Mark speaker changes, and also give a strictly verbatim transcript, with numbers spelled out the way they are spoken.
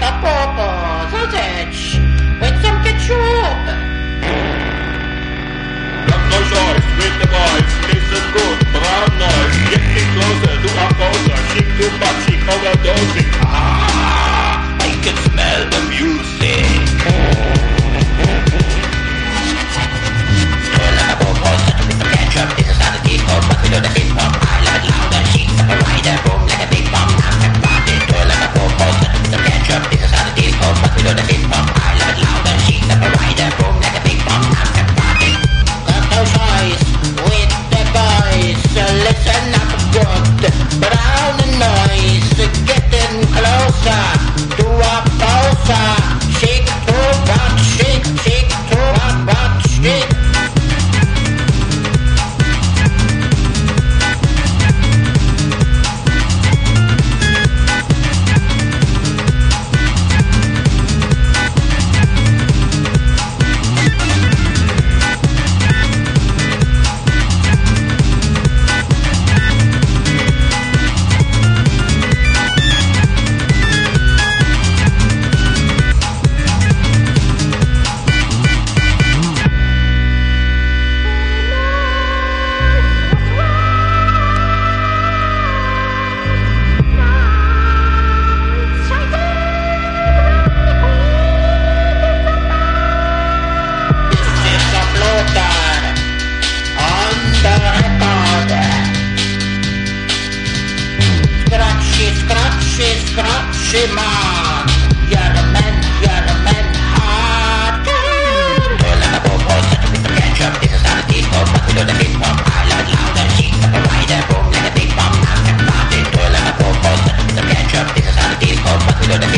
Speaker 1: a popo sausage with some ketchup.
Speaker 2: Rock no choice with the boys, listen good, brown noise, getting closer to our closer, chic too much, chic overdosing. Ah, I can smell the music. Stir like a popo, such a piece of ketchup, this is not a deep hop, but we know the hip hop. I love it louder, chic, up a rider, boom like a big bomb, now I'm party. Stir like a popo, such a piece of ketchup, this is not a deep hop, but we know the hip hop. I love it louder, chic, up a rider, boom like a big bomb, now I'm party.
Speaker 1: Got no choice with the boys, so listen up good. Brown and noise, getting closer to a poser. Chic to watch, chic, chic to watch, chic. Scratchy, scratchy man, you're a man, you're a man, hardcore.
Speaker 2: Stir like a popo, such a piece of ketchup, this is not a deep hop, but we know the hip hop. I love it louder, chic, up a rider, boom like a big bomb, now I'm party. Stir like a popo, such a piece of ketchup, this is not a deep hop, but we know the hip hop.